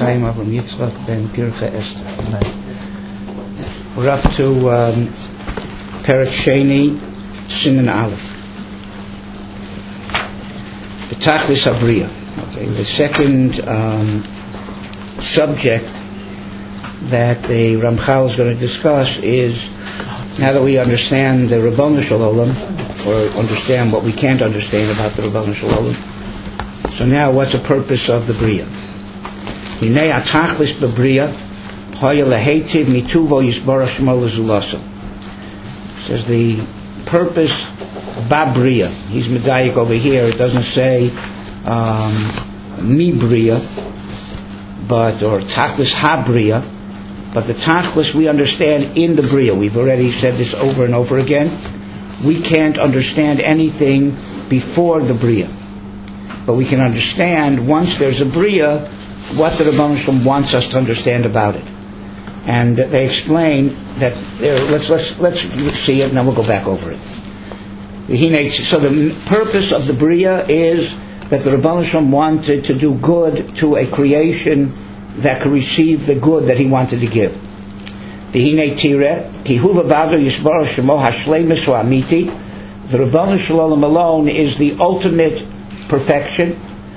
Chaim Avram Yitzchak ben Pircha Esther. We're up to Perek Sheni, Siman Aleph. B'tachlis Habriya. Okay, the second subject that the Ramchal is going to discuss is, now that we understand the Ribono Shel Olam, or understand what we can't understand about the Ribono Shel Olam, so now what's the purpose of the Bria? Hinei atachlis b'Bria haya lehetiv mituvo yisbarach shmo lezulaso. Says the purpose b'Bria. He's medayik over here. It doesn't say mi Bria, or tachlis ha-Bria, but the tachlis we understand in the Bria. We've already said this over and over again. We can't understand anything before the Bria, but we can understand once there's a Bria what the Ribono Shel Olam wants us to understand about it. And they explain that let's see it and then we'll go back over it. So the purpose of the Bria is that the Ribono Shel Olam wanted to do good to a creation that could receive the good that he wanted to give. The Ribono Shel Olam alone is the ultimate perfection,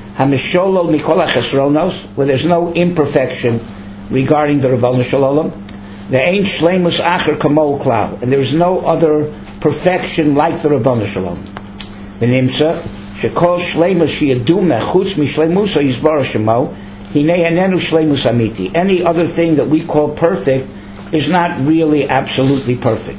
where there's no imperfection regarding the Ribono Shel Olam. And there is no other perfection like the Ribono Shel Olam. Any other thing that we call perfect is not really absolutely perfect.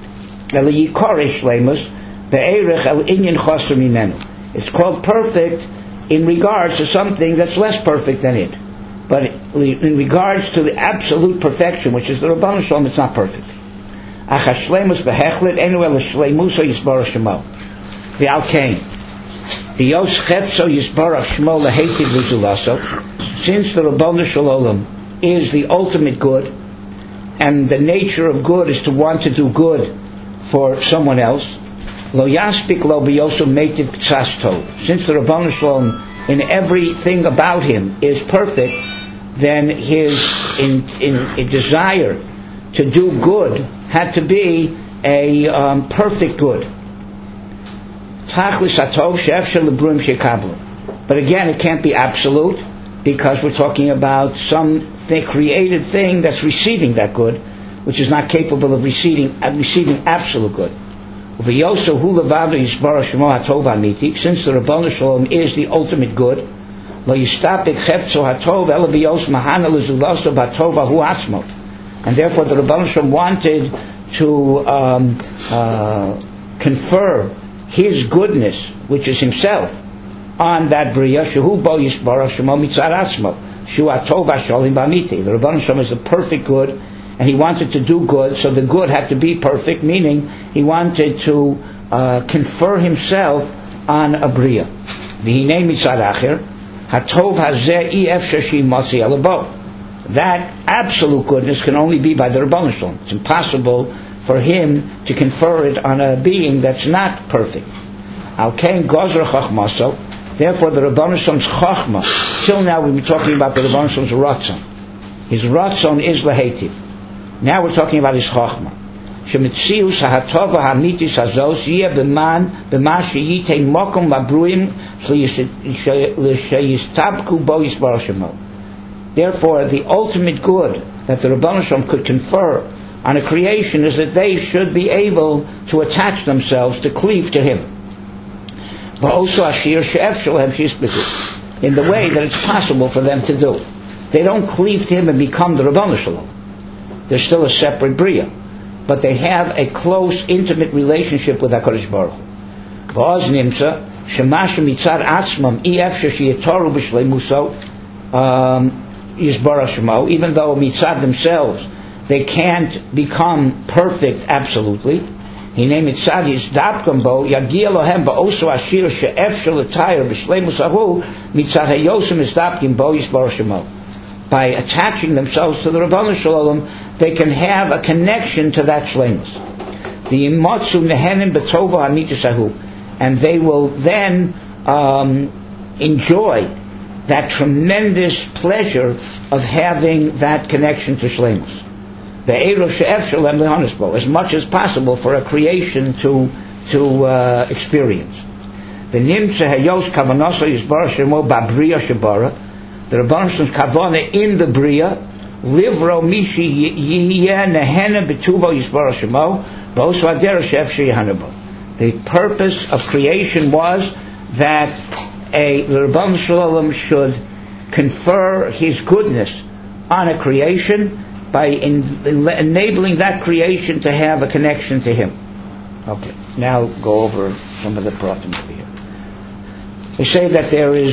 It's called perfect in regards to something that's less perfect than it. But in regards to the absolute perfection, which is the Ribono Shel Olam, it's not perfect. Since the Ribono Shel Olam is the ultimate good, and the nature of good is to want to do good for someone else, Lo yaspik lo biyosu meitiv k'tzasto. Since the Ribono Shel Olam in everything about him is perfect, then his in desire to do good had to be a perfect good. Tachlis hatov she'efshar lebruim shekablu. But again, it can't be absolute, because we're talking about some created thing that's receiving that good, which is not capable of receiving absolute good. Since the Ribono Shel Olam is the ultimate good, and therefore the Ribono Shel Olam wanted to confer his goodness, which is himself, on that Bria. The Ribono Shel Olam is the perfect good, and he wanted to do good, so the good had to be perfect, meaning he wanted to confer himself on a Bria. That absolute goodness can only be by the Ribono Shel Olam. It's impossible for him to confer it on a being that's not perfect. Therefore the Ribono Shel Olam's Chachma, till now we've been talking about the Ribono Shel Olam's Ratzon. His Ratzon is Lehetiv. Now we're talking about his Chachma. Shemitzius ha'atova ha'mitis hazos yeh b'man b'ma sheyitein mokom labruim sheyistabku bo yisbarach shemo. Therefore, the ultimate good that the Ribono Shel Olam could confer on a creation is that they should be able to attach themselves, to cleave to him. But also ashir she'efshar lehem sheyisbekhu, in the way that it's possible for them to do. They don't cleave to him and become the Ribono Shel Olam. They're still a separate Bria, but they have a close, intimate relationship with HaKadosh Baruch Hu. V'oz nimtza shemasha mitzad atzmam i'efshar sheyatoru b'shleimuso yisbarach shemo. Even though mitzad themselves they can't become perfect absolutely, hinei mitzad yizdapkam bo yagia lohem ba'oso ashir she'efshar l'tayr b'shleimusahu mitzad hayosem yizdapkim bo yisbarach shemo. By attaching themselves to the Ribono Shel Olam, they can have a connection to that shleimus. The imotzu nehenim b'tova hamitis hahu, and they will then enjoy that tremendous pleasure of having that connection to Shleimus. As much as possible for a creation to experience. The Rebbeinu Shalom's kavana in the Bria, livro mishi yeh nehena betuvo yisbar shemo, b'osu adera she'efshir yehanabo. The purpose of creation was that the Rebbeinu Shalom should confer his goodness on a creation by enabling that creation to have a connection to him. Okay, now go over some of the pratim over here. They say that there is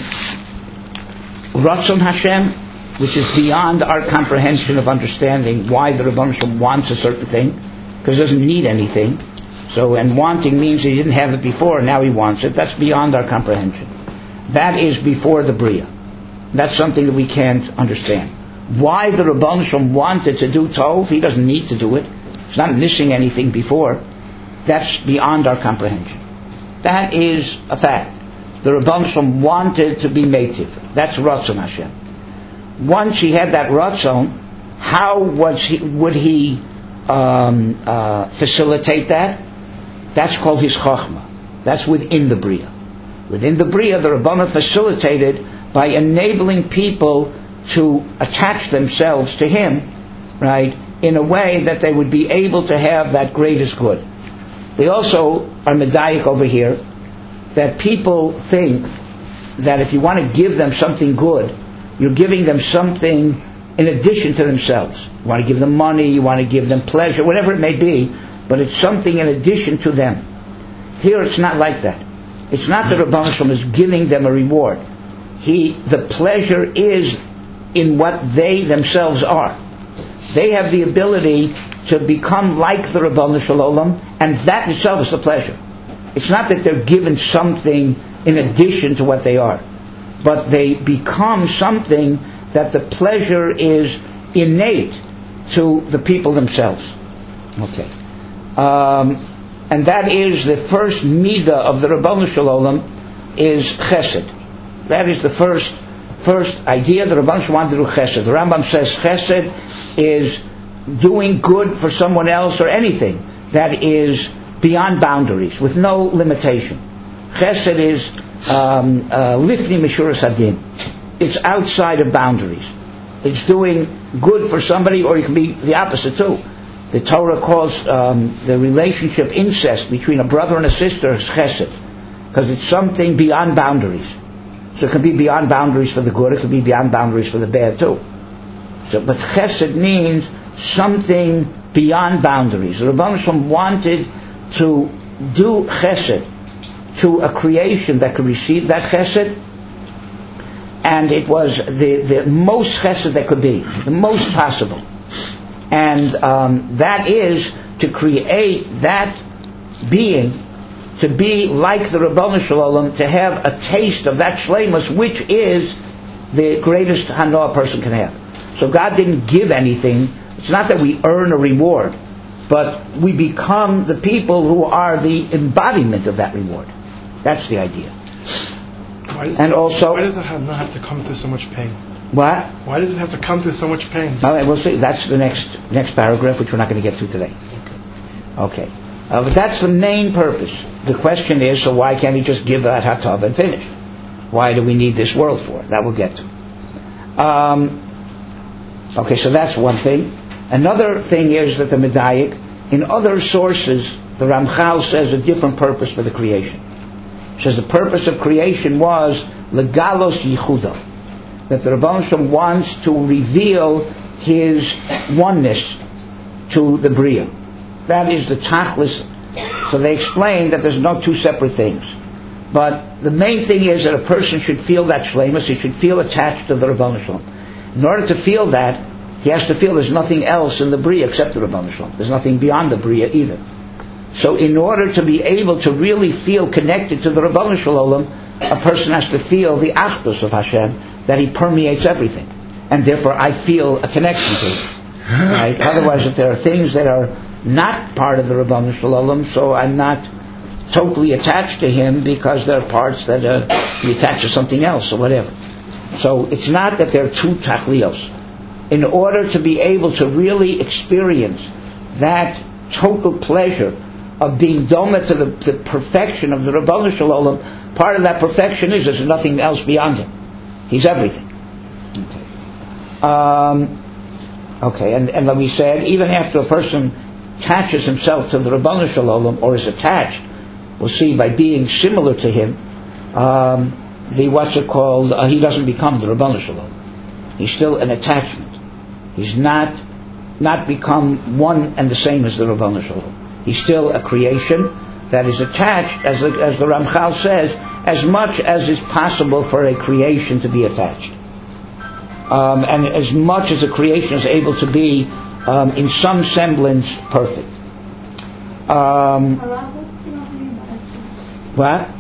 Ratzon Hashem, which is beyond our comprehension of understanding why the Rebbeinu Shalom wants a certain thing, because he doesn't need anything. So, and wanting means he didn't have it before, and now he wants it. That's beyond our comprehension. That is before the Bria. That's something that we can't understand. Why the Rebbeinu Shalom wanted to do Tov, he doesn't need to do it. He's not missing anything before. That's beyond our comprehension. That is a fact. The Rebbeinu Shalom wanted to be native. That's Ratzon Hashem. Once he had that Ratzon, how would he facilitate that? That's called his Chochmah. That's within the Bria. Within the Bria, the Rebbeinu facilitated by enabling people to attach themselves to him, right, in a way that they would be able to have that greatest good. They also are medayik over here that people think that if you want to give them something good, you're giving them something in addition to themselves. You want to give them money, you want to give them pleasure, whatever it may be, but it's something in addition to them. Here it's not like that. It's not that Rebbeinu Shalom is giving them a reward. The pleasure is in what they themselves are. They have the ability to become like the Rebbeinu Shalom, and that itself is the pleasure. It's not that they're given something in addition to what they are, but they become something that the pleasure is innate to the people themselves. Okay. And that is the first midah of the Rebbeinu Shalom is chesed. That is the first idea. The Rebbeinu Shalom wanted to do chesed. The Rambam says chesed is doing good for someone else or anything that is beyond boundaries, with no limitation. Chesed is lifni mishuras hadin. It's outside of boundaries. It's doing good for somebody, or it can be the opposite too. The Torah calls the relationship incest between a brother and a sister as chesed, because it's something beyond boundaries. So it can be beyond boundaries for the good, it can be beyond boundaries for the bad too. So, but chesed means something beyond boundaries. The Rebbeinu Shalom wanted to do chesed to a creation that could receive that chesed, and it was the most chesed that could be, the most possible. And that is to create that being to be like the Rebbeinu Shalom, to have a taste of that shleimus, which is the greatest hanoah a person can have. So God didn't give anything. It's not that we earn a reward, but we become the people who are the embodiment of that reward. That's the idea. Why does the hanoah have to come through so much pain? What? Why does it have to come through so much pain? All right, we'll see. That's the next paragraph, which we're not going to get to today. Okay. But that's the main purpose. The question is, so why can't he just give that hatov and finish? Why do we need this world for? That we'll get to. Okay, so that's one thing. Another thing is that the Medayik, in other sources, the Ramchal says a different purpose for the creation. He says the purpose of creation was legalos yichudo, that the Rebbeinu Shalom wants to reveal his oneness to the Bria. That is the tachlis. So they explain that there's no two separate things. But the main thing is that a person should feel that shleimus, he should feel attached to the Rebbeinu Shalom. In order to feel that, he has to feel there's nothing else in the Bria except the Rebbeinu Shalom. There's nothing beyond the Bria either. So in order to be able to really feel connected to the Rebbeinu Shalom, a person has to feel the achdus of Hashem, that he permeates everything. And therefore I feel a connection to him. Right? Otherwise, if there are things that are not part of the Rebbeinu Shalom, so I'm not totally attached to him because there are parts that he attached to something else or whatever. So it's not that there are two tachlios. In order to be able to really experience that total pleasure of being doma to the perfection of the Ribono Shel Olam, part of that perfection is there's nothing else beyond him. He's everything. Okay, and like we said, even after a person attaches himself to the Ribono Shel Olam, or is attached, we'll see, by being similar to him, he doesn't become the Ribono Shel Olam. He's still an attachment. He's not become one and the same as the Ribono Shel Olam. He's still a creation that is attached, as the Ramchal says, as much as is possible for a creation to be attached. And as much as a creation is able to be in some semblance perfect. What?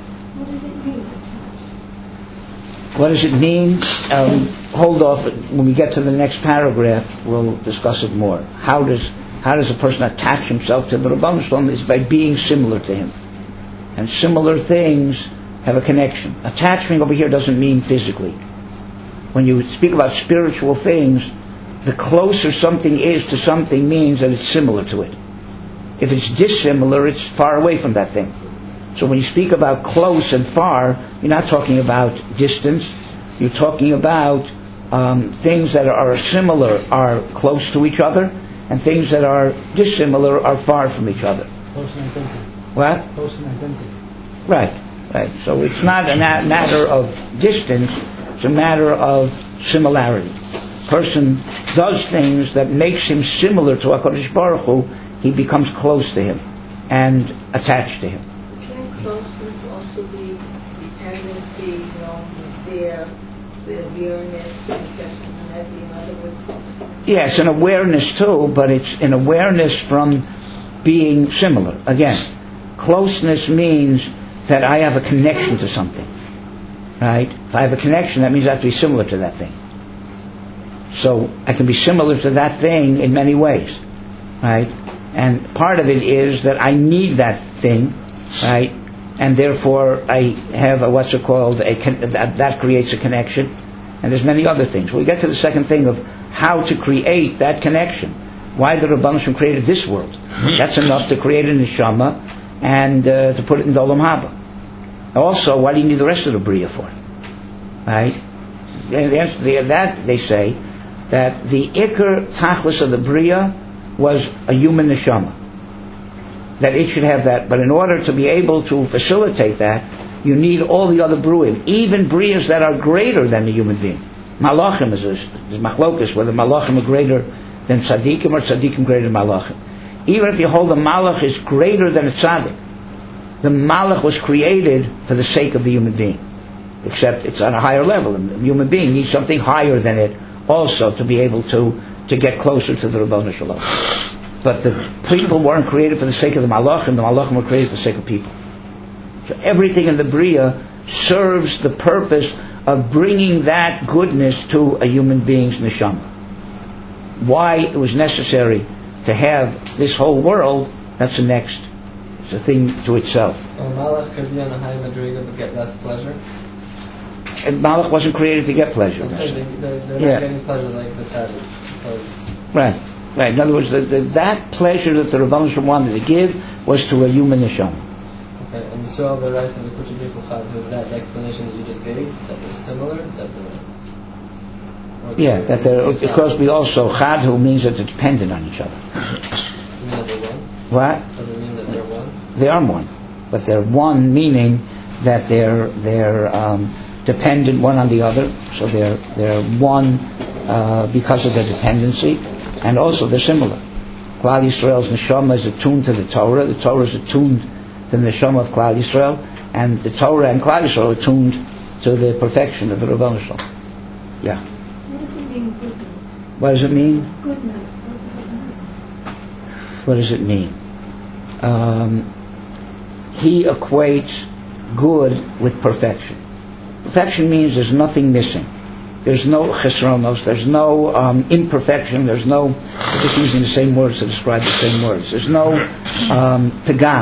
What does it mean? Hold off. When we get to the next paragraph, we'll discuss it more. How does a person attach himself to the Ribono Shel Olam? Is by being similar to him. And similar things have a connection. Attachment over here doesn't mean physically. When you speak about spiritual things, the closer something is to something means that it's similar to it. If it's dissimilar, it's far away from that thing. So when you speak about close and far, you're not talking about distance. You're talking about things that are similar are close to each other, and things that are dissimilar are far from each other. Close in identity. What? Close in identity. Right. So it's not a matter of distance, it's a matter of similarity. Person does things that makes him similar to HaKadosh Baruch Hu, he becomes close to him and attached to him. Can closeness also be dependency, their awareness, in other words? Yeah, it's an awareness too, but it's an awareness from being similar. Again, closeness means that I have a connection to something. Right? If I have a connection, that means I have to be similar to that thing. So I can be similar to that thing in many ways. Right? And part of it is that I need that thing, right? And therefore I have that creates a connection. And there's many other things. We get to the second thing of how to create that connection. Why the Ribono Shel Olam created this world. That's enough to create a neshama and to put it in the Olam Haba. Also, why do you need the rest of the Bria for? Right? The answer to that, they say, that the Iker Tachlis of the Bria was a human neshama. That it should have that. But in order to be able to facilitate that, you need all the other Bruim. Even Brias that are greater than the human being. Malachim is machlokas, whether Malachim are greater than Tzaddikim or Tzaddikim greater than Malachim. Even if you hold the Malach is greater than a Tzaddik, the Malach was created for the sake of the human being. Except it's on a higher level. And the human being needs something higher than it also to be able to get closer to the Ribono Shel Olam. But the people weren't created for the sake of the Malachim. The Malachim were created for the sake of people. So everything in the Bria serves the purpose of bringing that goodness to a human being's neshama. Why it was necessary to have this whole world, that's the next. It's a thing to itself. So Malach could be on a high madriga but get less pleasure? And Malach wasn't created to get pleasure. I'm saying they're not getting pleasure like the Tzaddik. Right. In other words, that pleasure that the Ribono Shel Olam wanted to give was to a human neshama. Okay, and so the rice and the Kuchi people have that explanation that you just gave, that they're similar, that they're because we also Chadhu means that they're dependent on each other. You mean that they're one? What? Does it mean that they're one? They are one, but they're one meaning that they're dependent one on the other. So they're one because of their dependency, and also they're similar. Klal Yisrael's neshama is attuned to the Torah. The Torah is attuned to the neshama of Klal Yisrael, and the Torah and Klal Yisrael are attuned to the perfection of the Ribono Shel Olam. Yeah. What does it mean, goodness? What does it mean? Goodness. What does it mean? He equates good with perfection. Perfection means there's nothing missing. There's no chesronos, there's no imperfection, there's no, we're just using the same words to describe the same words. There's no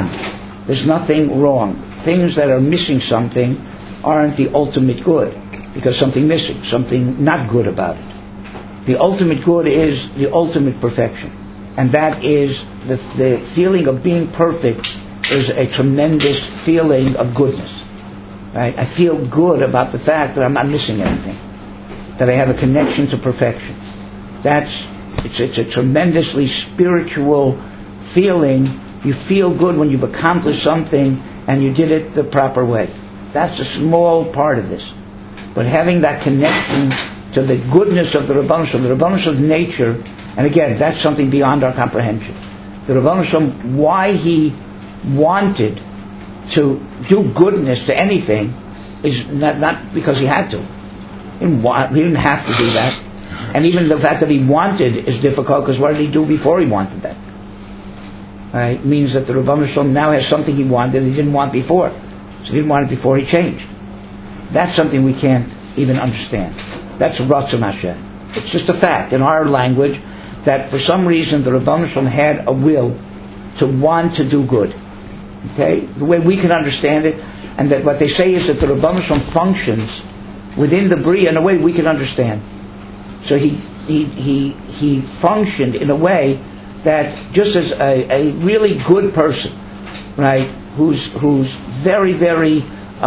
pagam. There's nothing wrong. Things that are missing something aren't the ultimate good. because something missing, something not good about it. The ultimate good is the ultimate perfection. And that is the feeling of being perfect is a tremendous feeling of goodness. Right? I feel good about the fact that I'm not missing anything, that I have a connection to perfection. It's a tremendously spiritual feeling. You feel good when you've accomplished something and you did it the proper way. That's a small part of this. But having that connection to the goodness of the Rebbeinu Shalom, the Rebbeinu Shalom's nature, and again, that's something beyond our comprehension. The Rebbeinu Shalom, why he wanted to do goodness to anything is not because he had to. He didn't have to do that. And even the fact that he wanted is difficult, because what did he do before he wanted that? Right? It means that the Rebbeinu Shalom now has something he wanted he didn't want before. So he didn't want it before he changed. That's something we can't even understand. That's Ratzon Hashem. It's just a fact in our language that for some reason the Rebbeinu Shalom had a will to want to do good. Okay? The way we can understand it, and that what they say is that the Rebbeinu Shalom functions within the Bria in a way we can understand. So he functioned in a way that just as a really good person, right, who's very, very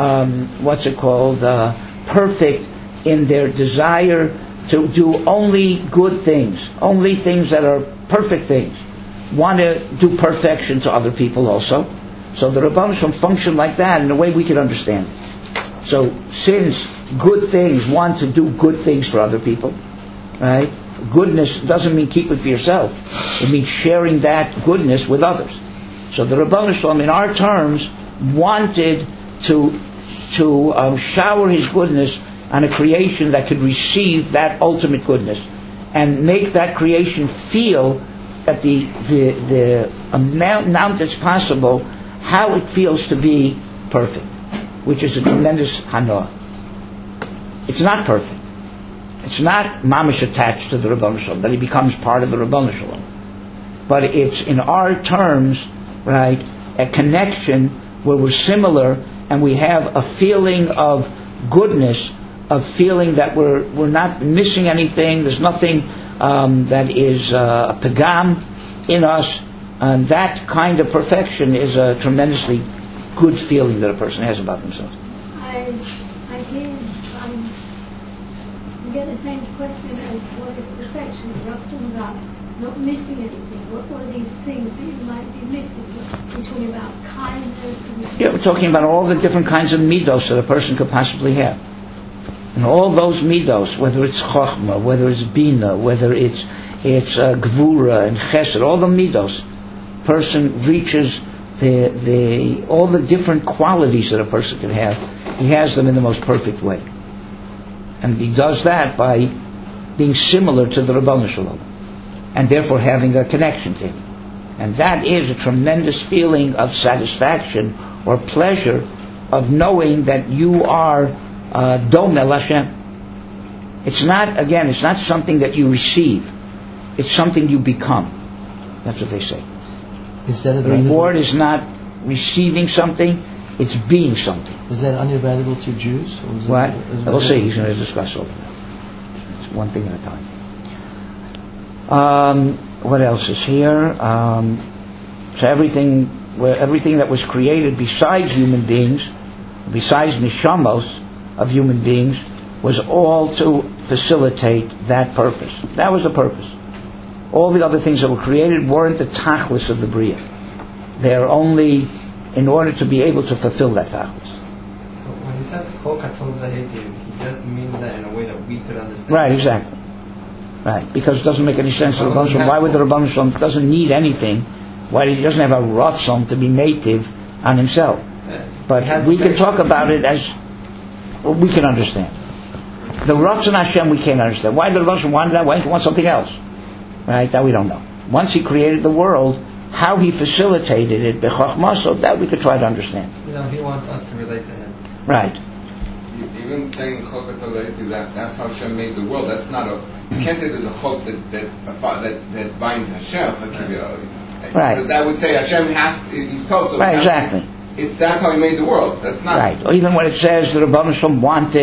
perfect in their desire to do only good things, only things that are perfect things, want to do perfection to other people also. So the Rebbeinu Shalom functioned like that in a way we can understand. So since good things want to do good things for other people, right? Goodness doesn't mean keep it for yourself. It means sharing that goodness with others. So the Rebbeinu Shalom, in our terms, wanted to shower his goodness on a creation that could receive that ultimate goodness and make that creation feel at the amount that's possible how it feels to be perfect, which is a tremendous hanoah. It's not perfect. It's not mamish attached to the Rebbeinu Shalom, that he becomes part of the Rebbeinu Shalom. But it's in our terms, right, a connection where we're similar and we have a feeling of goodness, of feeling that we're not missing anything, there's nothing that is a pagam in us, and that kind of perfection is a tremendously good feeling that a person has about themselves. I get the same question as what is perfection. You're talking about not missing anything. What are these things that you might be missing? You're talking about kindness. Yeah, we're talking about all the different kinds of midos that a person could possibly have. And all those midos, whether it's chokhmah, whether it's bina, whether it's gvura and chesed, all the midos, person reaches all the different qualities that a person can have. He has them in the most perfect way. And he does that by being similar to the Rebbeinu Shalom, and therefore having a connection to him. And that is a tremendous feeling of satisfaction or pleasure of knowing that you are Dom El Hashem. It's not something that you receive. It's something you become. That's what they say. The reward is not receiving something, it's being something. Is that unavailable to Jews? What? We'll see. He's going to discuss all of that. It's one thing at a time. What else is here? So everything that was created besides human beings, besides neshamos of human beings, was all to facilitate that purpose. That was the purpose. All the other things that were created weren't the tachlis of the Bria. They're only in order to be able to fulfill that tachlis. So when he says chok hatov zahetiv, he just means that in a way that we could understand. Right, exactly. Right, because it doesn't make any sense to the Rebbeinu Shalom. Why would the Rebbeinu Shalom doesn't need anything? Why he doesn't have a ratzon to be native on himself? But we can talk about it as we can understand. The ratzon Hashem we can't understand. Why the Rebbeinu Shalom wanted that? Why he wants something else? Right, that we don't know. Once he created the world, how he facilitated it, so that we could try to understand. He wants us to relate to him. Right. Even saying that's how Hashem made the world. That's not you can't say there's a chok that binds Hashem. Right. Because that would say Hashem he's told. So right, exactly. That's how he made the world. That's not right. Or even when it says the Rebbeinu Shalom wanted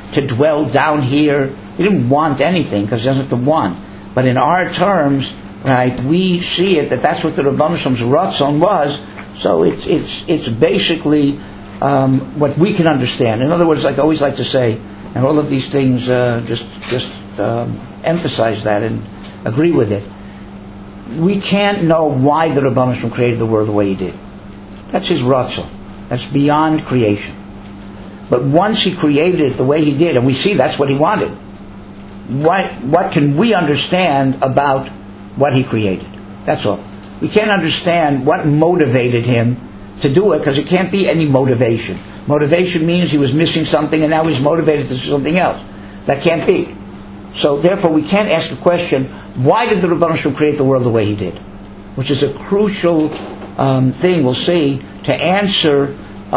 to dwell down here. He didn't want anything because he doesn't have to want. But in our terms, right, we see it that that's what the Rebbeinu Shalom's ratzon was. So it's basically what we can understand. In other words, like I always like to say, and all of these things just emphasize that and agree with it. We can't know why the Rebbeinu Shalom created the world the way He did. That's His ratzon. That's beyond creation. But once He created it the way He did, and we see that's what He wanted, what can we understand about what He created? That's all. We can't understand what motivated Him to do it, because it can't be any motivation. Motivation means He was missing something and now He's motivated to do something else. That can't be. So therefore we can't ask the question, why did the Rebbeinu Shalom create the world the way He did? Which is a crucial thing, we'll see, to answer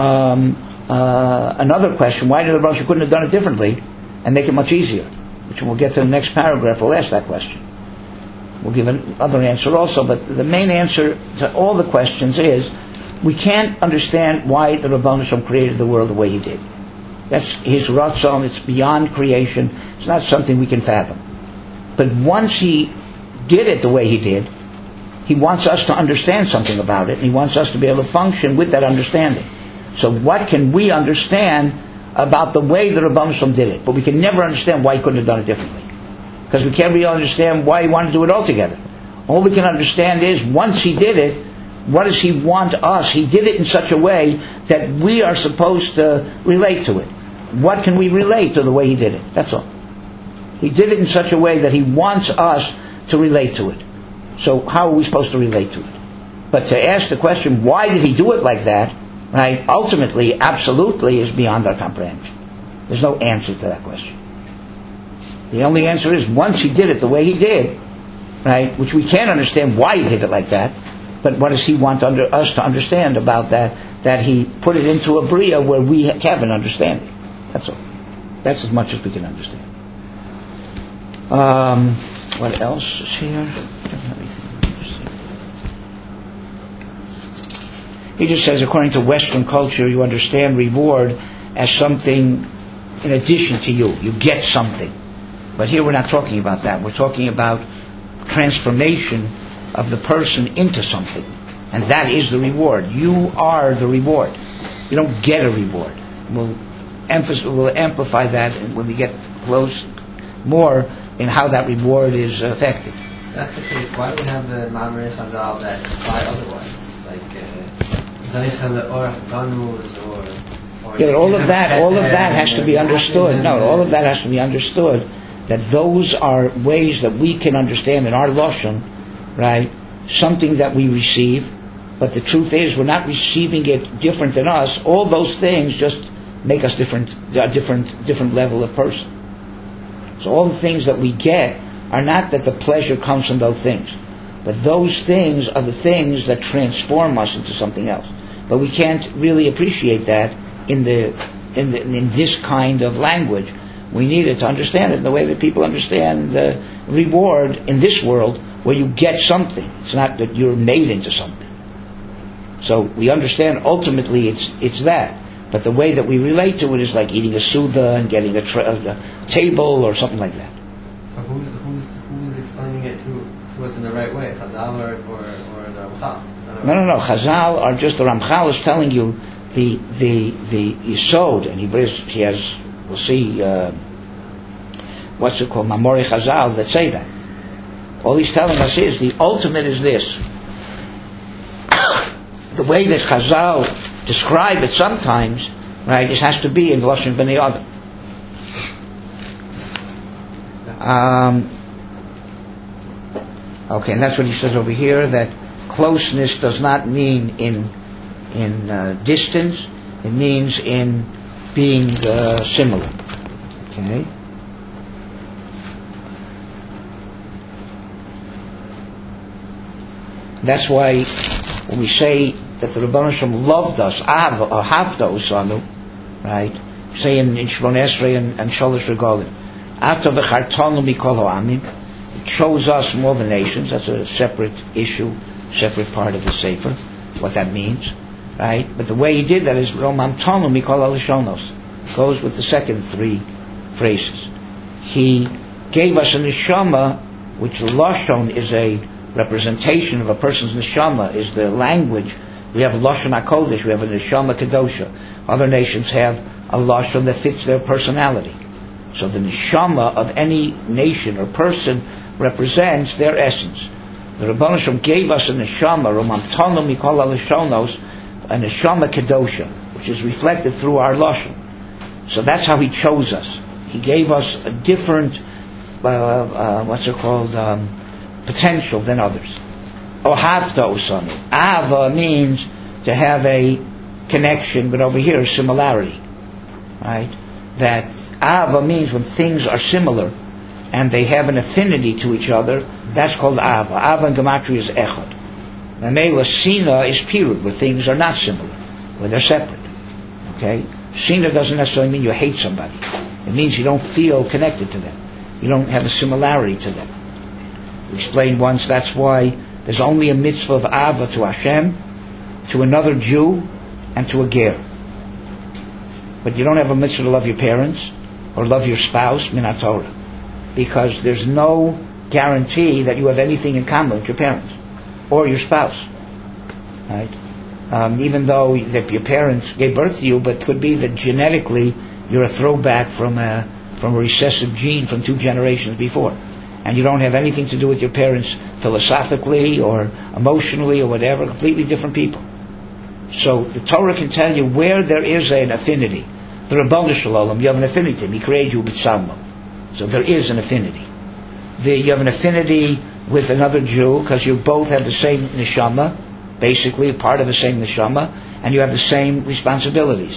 another question. Why did the Rebbeinu Shalom couldn't have done it differently and make it much easier? Which we'll get to the next paragraph, we'll ask that question. We'll give another answer also, but the main answer to all the questions is, we can't understand why the Rebbeinu Shalom created the world the way He did. That's His ratzon, it's beyond creation, it's not something we can fathom. But once He did it the way He did, He wants us to understand something about it, and He wants us to be able to function with that understanding. So what can we understand about the way the Rebbeinu Shalom did it? But we can never understand why He couldn't have done it differently. Because we can't really understand why He wanted to do it altogether. All we can understand is, once He did it, what does He want us? He did it in such a way that we are supposed to relate to it. What can we relate to the way He did it? That's all. He did it in such a way that He wants us to relate to it. So how are we supposed to relate to it? But to ask the question, why did He do it like that, right, ultimately, absolutely, is beyond our comprehension. There's no answer to that question. The only answer is, once He did it the way He did, right, which we can't understand why He did it like that, but what does He want us to understand about that? That He put it into a bria where we have an understanding. That's all. That's as much as we can understand. What else is here? He just says, according to Western culture, you understand reward as something in addition to you. You get something. But here we're not talking about that. We're talking about transformation of the person into something. And that is the reward. You are the reward. You don't get a reward. We'll amplify that when we get close more in how that reward is affected. That's the case. Why do we have the Ma'amrei Chazal that imply otherwise? Like all of that has to be understood. No, all of that has to be understood. That those are ways that we can understand in our lashon, right? Something that we receive, but the truth is we're not receiving it different than us. All those things just make us different level of person. So all the things that we get are not that the pleasure comes from those things, but those things are the things that transform us into something else. But we can't really appreciate that in this kind of language. We need it to understand it in the way that people understand the reward in this world, where you get something. It's not that you're made into something. So we understand ultimately it's that. But the way that we relate to it is like eating a suda and getting a table or something like that. So who's explaining it to us in the right way? Chazal or the Ramchal? No. Chazal are just, the Ramchal is telling you the Yisod, and he has, we'll see, what's it called, Mamori Chazal that say that. All he's telling us is the ultimate is this. The way that Chazal describe it sometimes, right, it has to be in Lashon Bnei Adam. Okay, and that's what he says over here, that closeness does not mean in distance, it means in being similar. Okay. That's why when we say that the Rebbeinu Shalom loved us, Ahavta Usanu, right? Say in Shmon Esrei and Shalosh Regalim, Ata v'chartanu mikol ha'amim, it chose us from all the nations. That's a separate issue, separate part of the Sefer, what that means, right? But the way he did that is Romamtanu mikol ha'lishonos, goes with the second three phrases. He gave us a neshama, which Lashon is a representation of a person's neshama, is the language. We have Lashon HaKodesh, we have a neshama kedosha. Other nations have a Lashon that fits their personality. So the neshama of any nation or person represents their essence. The Rebbeinu Shalom gave us a neshama, Romamtonu Mikol HaLashonos, a neshama kedosha, which is reflected through our Lashon. So that's how He chose us. He gave us a different, potential than others. Ohavta Osanu. Ava means to have a connection, but over here, similarity. Right? That Ava means when things are similar and they have an affinity to each other, that's called Ava. Ava in Gematria is Echad. Mamela Sina is Pirud, where things are not similar, where they're separate. Okay? Sina doesn't necessarily mean you hate somebody. It means you don't feel connected to them. You don't have a similarity to them. We explained once that's why there's only a mitzvah of Ava to Hashem, to another Jew, and to a ger. But you don't have a mitzvah to love your parents or love your spouse, min haTorah, because there's no guarantee that you have anything in common with your parents or your spouse. Right? Even though that your parents gave birth to you, but it could be that genetically you're a throwback from a recessive gene from 2 generations before, and you don't have anything to do with your parents philosophically or emotionally or whatever. Completely different people. So the Torah can tell you where there is an affinity. The Rabbanu Shalom, you have an affinity. He created you with Salmo, so there is an affinity. You have an affinity with another Jew because you both have the same neshama, basically a part of the same neshama, and you have the same responsibilities.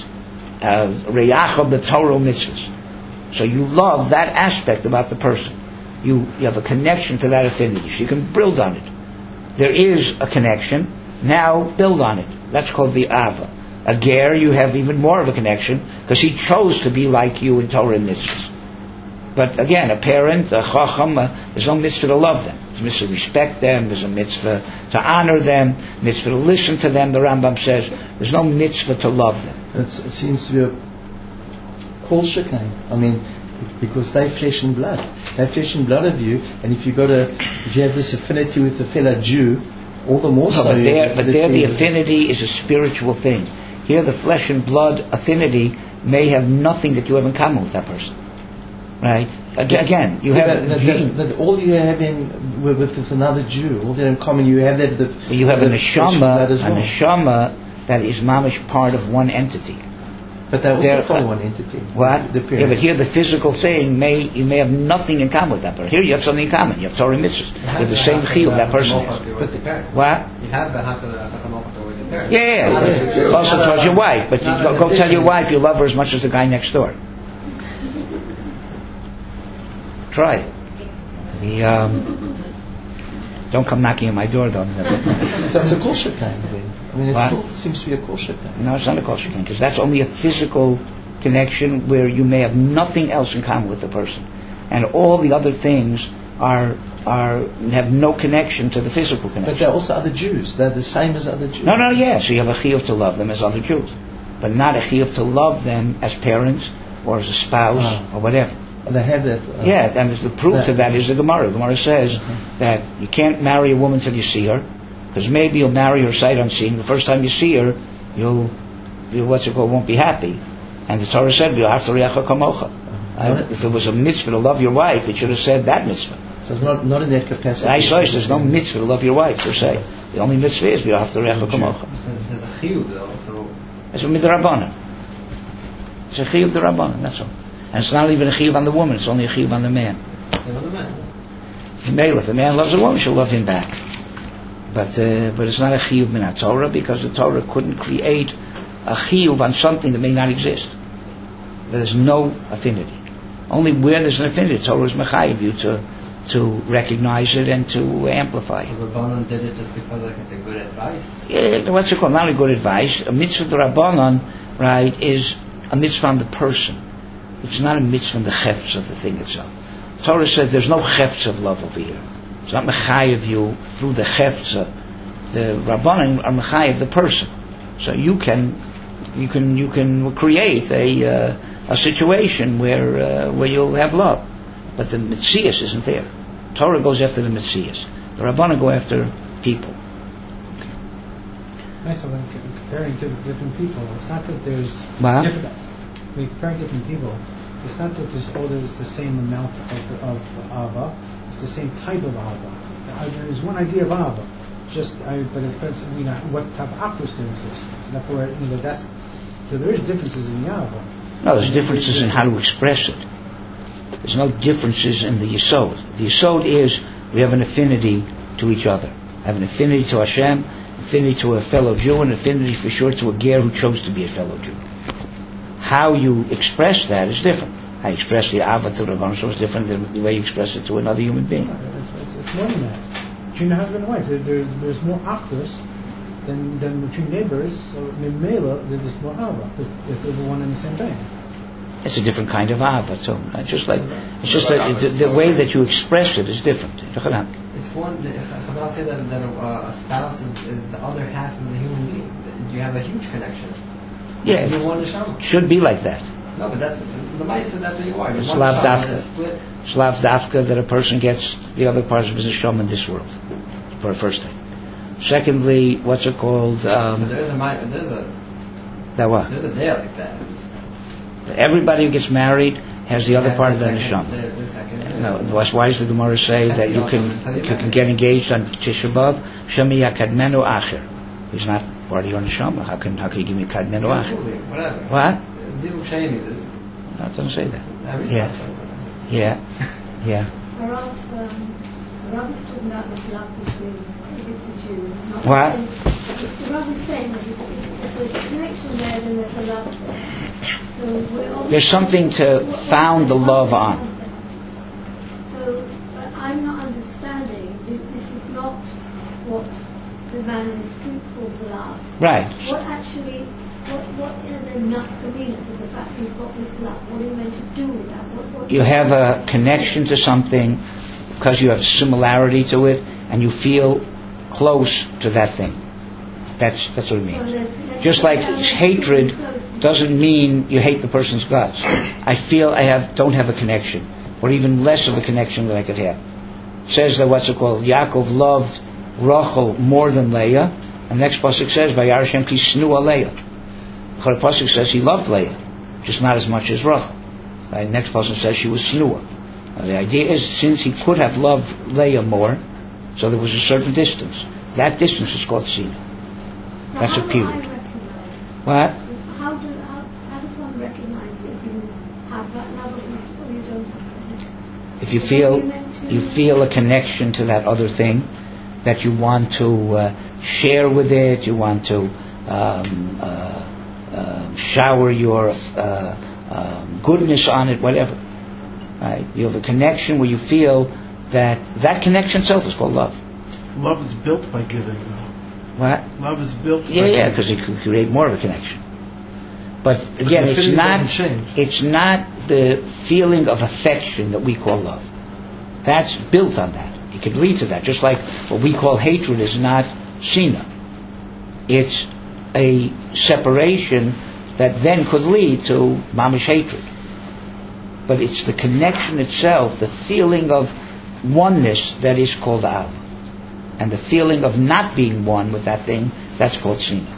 Reyacha b'Torah mitzvahs. So you love that aspect about the person. You have a connection to that affinity, so you can build on it. There is a connection. Now build on it. That's called the Ava. A ger, you have even more of a connection because he chose to be like you in Torah and mitzvahs. But again, a parent, a chacham, there's no mitzvah to love them. There's a mitzvah to respect them. There's a mitzvah to honor them. Mitzvah to listen to them. The Rambam says there's no mitzvah to love them. It seems to be a kol shekain. I mean, because they're flesh and blood. They're flesh and blood of you. And if you have this affinity with a fellow Jew, all the more so. But there the affinity is a spiritual thing. Here the flesh and blood affinity may have nothing that you have in common with that person. Right? Again, you have all you have with another Jew, all that in common, you have that. You have a neshama that is mamish part of one entity. But that also called one entity. What? Yeah, but here the physical thing you may have nothing in common with that person. Here you have something in common. You have Torah mitzvahs. You have the same chiyuv that person has. What? You have the haftarah with your parents. Yeah. Also towards your wife, but go tell your wife you love her as much as the guy next door. Try it. Don't come knocking on my door though. So it's a kol shekain thing. I mean, it still seems to be a kol shekain. No, it's not a kol shekain, because that's only a physical connection where you may have nothing else in common with the person, and all the other things have no connection to the physical connection. But they're also other Jews. They're the same as other Jews. No, yeah. So you have a chiyuv to love them as other Jews, but not a chiyuv to love them as parents or as a spouse or whatever. They have that. And the proof to that is the Gemara. The Gemara says that you can't marry a woman till you see her, because maybe you'll marry her sight unseen. The first time you see her, you won't be happy. And the Torah said, if there was a mitzvah to love your wife, it should have said that mitzvah. So it's not in that capacity. There's no mitzvah to love your wife per se. The only mitzvah is There's a chiyuv though, so it's a midrabanan. It's a chiyuv d'Rabbanan, that's all. And it's not even a chiyuv on the woman, it's only a chiyuv on the man. If the man loves a woman, she'll love him back. But it's not a chiyuv min haTorah, because the Torah couldn't create a chiyuv on something that may not exist. There's no affinity. Only where there's an affinity, Torah is mechayiv you to recognize it and to amplify it. So Rabbanan did it just because it's a good advice? Yeah, what's it called? Not only good advice. A mitzvah to Rabbanan, right, is a mitzvah on the person. It's not a mitzvah on the chefts of the thing itself. Torah says there's no chefts of love over here. It's not mechayiv you through the chefts. The Rabbanan are mechayiv the person. So you can create a a situation where you'll have love, but the Metzias isn't there. Torah goes after the Metzias. The Rabbanan go after people. Right, so when comparing to different people, it's not that there's different. When comparing different people, it's not that there's the same amount of Ava. It's the same type of Ava. There's one idea of Ava, but it depends on what type of Akrus there exists. So therefore, so there is differences in the Ava. No, there's differences in how to express it. There's no differences in the Yesod. The Yesod is we have an affinity to each other. I have an affinity to Hashem, affinity to a fellow Jew, and affinity for sure to a ger who chose to be a fellow Jew. How you express that is different. How you express the Ava to Rabbanan Shalom is different than the way you express it to another human being. It's more than that. Between the husband and wife, there's more Akrus than between neighbors. So in Mela, there's more Ava because they're the one and the same thing. It's a different kind of Ava. So it's just that the way that you express it is different. It's one. Chabal say that a spouse is the other half of the human being. You have a huge connection. Yeah, you want neshama. Should be like that. No, but that's the Ma'aseh. That's what you are. Shlav dafka that a person gets the other part of his neshama in this world. For the first thing. Secondly, what's it called? But there's a that what? There's a day like that. Everybody who gets married has the other part of the neshama. Why does the Gemara say that you can get engaged on Tisha B'Av? Shemi yakadmenu acher. He's not part of your neshama. How can you give me kadmenu acher? Whatever. What? Zivug sheni. No, it doesn't say that. Yeah. The Rav is talking about this love between the Jew. What? The Rav is saying that if there's a connection there, then there's a love there. So there's something to found the love on. So, but I'm not understanding. This is not what the man in the street calls love. Right. What are the nafkaminas of the fact that you've got this love? What are you meant to do with that? You have a connection to something because you have similarity to it, and you feel close to that thing. That's what it means. Just like hatred doesn't mean you hate the person's guts. I feel don't have a connection, or even less of a connection than I could have. It says that Yaakov loved Rachel more than Leah, and the next pasuk says Vayar Hashem ki snua Leah. The pasuk says he loved Leah, just not as much as Rachel. The next pasuk says she was snua. The idea is since he could have loved Leah more, so there was a certain distance. That distance is called Sina. That's a period. What? How does one recognize that you have that love or you don't have that? If you feel a connection to that other thing, that you want to share with it, you want to shower your goodness on it, whatever. Right? You have a connection where you feel that connection itself is called love. Love is built by giving. What? Love is built. Yeah, because it could create more of a connection. But again, it's not the feeling of affection that we call love. That's built on that. It could lead to that. Just like what we call hatred is not sina. It's a separation that then could lead to mamish hatred. But it's the connection itself, the feeling of oneness that is called av. And the feeling of not being one with that thing, that's called sina.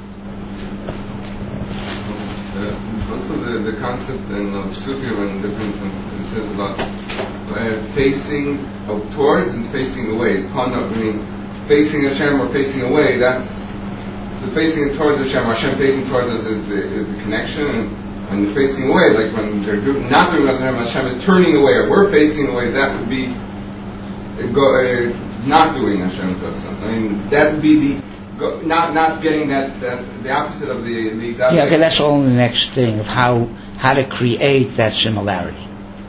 Also the concept in Psukim and different it says about facing towards and facing away. Meaning facing Hashem or facing away, that's the facing towards Hashem. Hashem facing towards us is the connection, and the facing away, like when they're not doing Hashem, Hashem is turning away, or we're facing away, that would be not doing Hashem. I mean, that would be not getting that the opposite of the yeah, okay, that's all in the next thing of how to create that similarity.